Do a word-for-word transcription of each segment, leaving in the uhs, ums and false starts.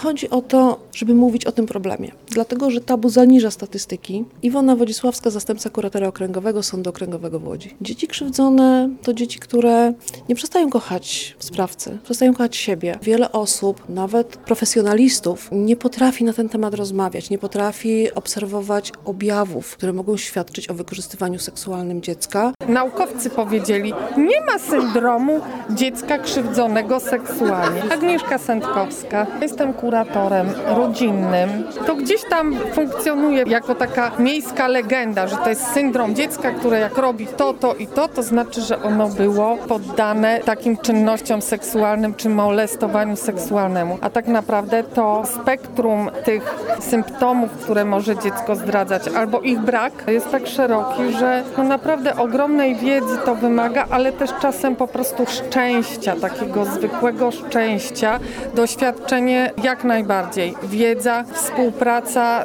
chodzi o to, żeby mówić o tym problemie. Dlatego, że tabu zaniża statystyki. Iwona Wodzisławska, zastępca kuratora okręgowego Sądu Okręgowego w Łodzi. Dzieci krzywdzone to dzieci, które nie przestają kochać sprawcy, przestają kochać siebie. Wiele osób, nawet profesjonalistów, nie potrafi na ten temat rozmawiać, nie potrafi obserwować objawów, które mogą świadczyć o wykorzystywaniu seksualnym dziecka. Naukowcy powiedzieli, nie ma syndromu dziecka krzywdzonego seksualnie. Agnieszka Sędkowska, jestem kuratorem rodzinnym. To gdzieś tam funkcjonuje jako taka miejska legenda, że to jest syndrom dziecka, które jak robi to, to i to, to znaczy, że ono było poddane takim czynnościom seksualnym czy molestowaniu seksualnemu. A tak naprawdę to spektrum tych symptomów, które może dziecko zdradzać, albo ich brak, jest tak szeroki, że no naprawdę ogromnej wiedzy to wymaga, ale też czasem po prostu szczęścia, takiego zwykłego szczęścia, doświadczenie jak najbardziej. Wiedza, współpraca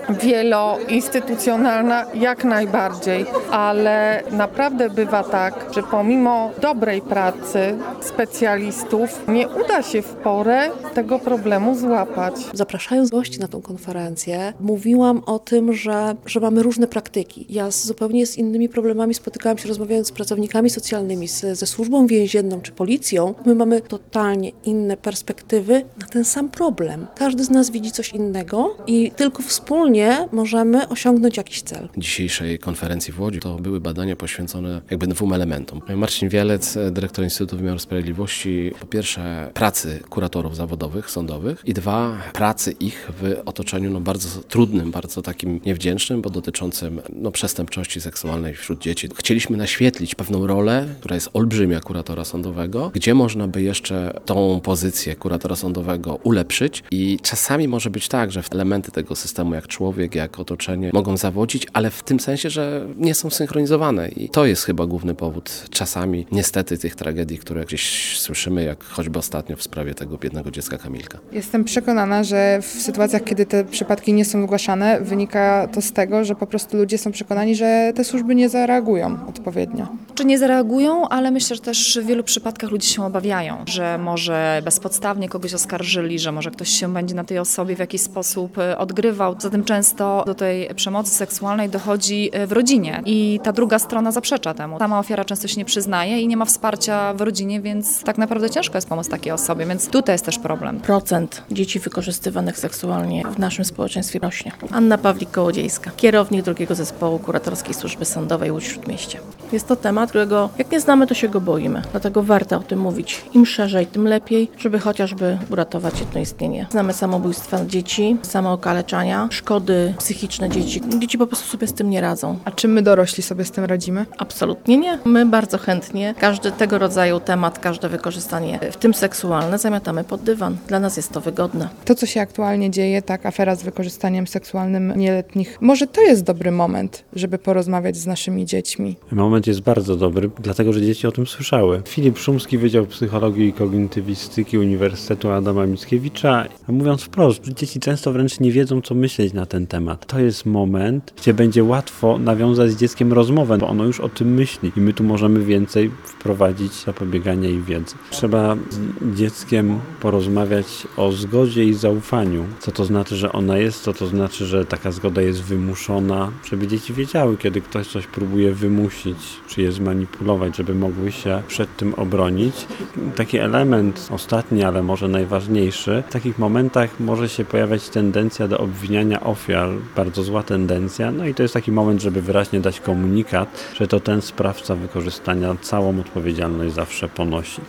wieloinstytucjonalna jak najbardziej, ale naprawdę bywa tak, że pomimo dobrej pracy specjalistów nie uda się w porę tego problemu złapać. Zapraszając gości na tą konferencję, mówiłam o tym, że, że mamy różne praktyki. Ja z, zupełnie z innymi problemami spotykałam się rozmawiając z pracownikami socjalnymi, z, ze służbą więzienną czy policją. My mamy totalnie inne perspektywy na ten sam problem. Każdy z nas widzi coś innego i tylko wspólnie możemy osiągnąć jakiś cel. Dzisiejszej konferencji w Łodzi to były badania poświęcone jakby dwóm elementom. Marcin Wielec, dyrektor Instytutu Wymiaru Sprawiedliwości, po pierwsze pracy kuratorów zawodowych, sądowych i dwa, pracy ich w otoczeniu no, bardzo trudnym, bardzo takim niewdzięcznym, bo dotyczącym no, przestępczości seksualnej wśród dzieci. Chcieliśmy naświetlić pewną rolę, która jest olbrzymia kuratora sądowego, gdzie można by jeszcze tą pozycję kuratora sądowego ulepszyć i czasami może być tak, że elementy tego systemu jak człowiek, jak otoczenie mogą zawodzić, ale w tym sensie, że nie są synchronizowane i to jest chyba główny powód czasami niestety tych tragedii, które gdzieś słyszymy, jak choćby ostatnio w sprawie tego biednego dziecka Kamilka. Jestem przekonana, że w sytuacjach, kiedy te przypadki nie są zgłaszane, wynika to z tego, że po prostu ludzie są przekonani, że te służby nie zareagują odpowiednio. Czy nie zareagują, ale myślę, że też w wielu przypadkach ludzie się obawiają, że może bezpodstawnie kogoś oskarżyli, że może ktoś się będzie na tej osobie w jakiś sposób odgrywał. Zatem często do tej przemocy seksualnej dochodzi w rodzinie i ta druga strona zaprzecza temu. Sama ofiara często się nie przyznaje i nie ma wsparcia w rodzinie, więc tak naprawdę ciężko jest pomóc takiej osobie, więc tutaj jest też problem. Procent dzieci wykorzystywanych seksualnie w naszym społeczeństwie rośnie. Anna Pawlik-Kołodziejska, kierownik drugiego zespołu kuratorskiej służby sądowej Łódź Śródmieście. Jest to temat, którego jak nie znamy, to się go boimy. Dlatego warto o tym mówić. Im szerzej, tym lepiej, żeby chociażby uratować jedno istnienie. Znamy samobójstwa dzieci, samookaleczania, szkody psychiczne dzieci. Dzieci po prostu sobie z tym nie radzą. A czy my dorośli sobie z tym radzimy? Absolutnie nie. My bardzo chętnie każdy tego rodzaju temat, każde wykorzystanie, w tym seksualne, zamiatamy pod dywan. Dla nas jest to wygodne. To, co się aktualnie dzieje, tak, afera z wykorzystaniem seksualnym nieletnich, może to jest dobry moment, żeby porozmawiać z naszymi dziećmi. Moment jest bardzo dobry, dlatego że dzieci o tym słyszały. Filip Szumski, Wydział Psychologii i Kognitywistyki Uniwersytetu Adama Mickiewicza. Mówiąc wprost, dzieci często wręcz nie wiedzą, co myśleć na ten temat. To jest moment, gdzie będzie łatwo nawiązać z dzieckiem rozmowę, bo ono już o tym myśli i my tu możemy więcej wprowadzić zapobiegania i wiedzy. Trzeba z dzieckiem porozmawiać o zgodzie i zaufaniu. Co to znaczy, że ona jest, co to znaczy, że taka zgoda jest wymuszona, żeby dzieci wiedziały, kiedy ktoś coś próbuje wymusić, czy je zmanipulować, żeby mogły się przed tym obronić. Taki element ostatni, ale może najważniejszy, w takich momentach może się pojawiać tendencja do obwiniania ofiar, bardzo zła tendencja, no i to jest taki moment, żeby wyraźnie dać komunikat, że to ten sprawca wykorzystania całą odpowiedzialność zawsze ponosi.